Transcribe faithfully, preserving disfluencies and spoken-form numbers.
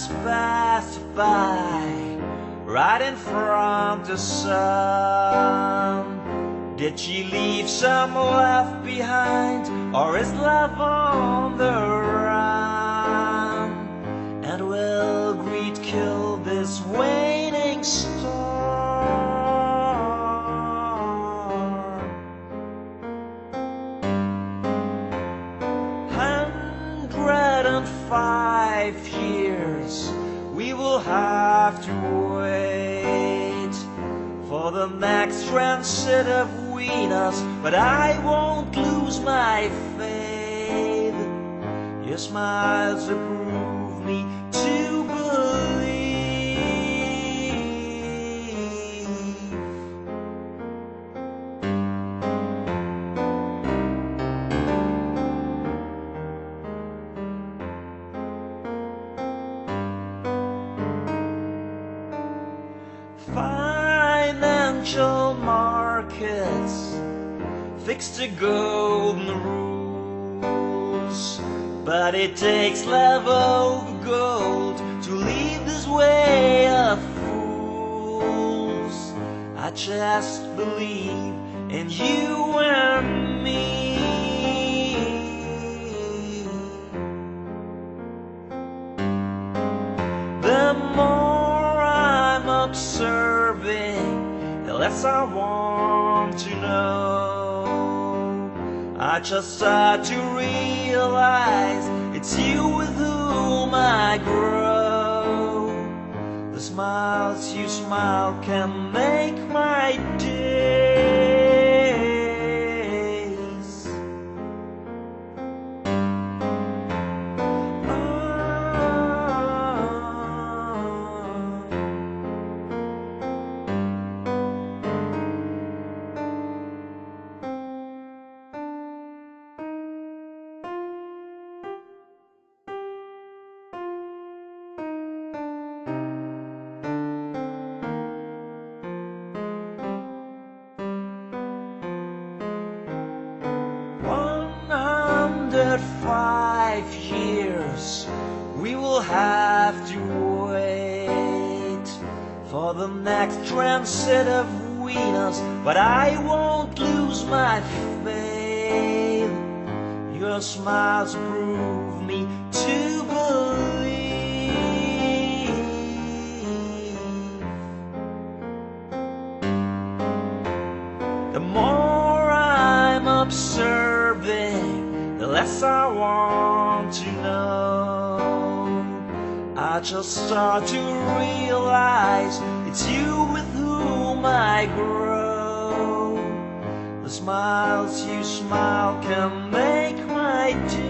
passed by, right in front the sun. Did she leave some left behind, or is love on the run? And will greed kill this waning star? Hundred and five years we will have to wait for the next transit of Venus, but I won't lose my faith. Your smiles approve me to believe. Financial markets fix the golden rules, but it takes love over gold to lead this way of fools. I just believe in you and me. The more I'm observing, the less I want to know. I just start to realize it's you with whom I grow. The smiles you smile can make my days. Oh. Five years we will have to wait for the next transit of Venus, but I won't lose my faith. Your smiles prove me to believe. The more I'm observing, the less I want to know. I just start to realize it's you with whom I grow. The smiles you smile can make my day.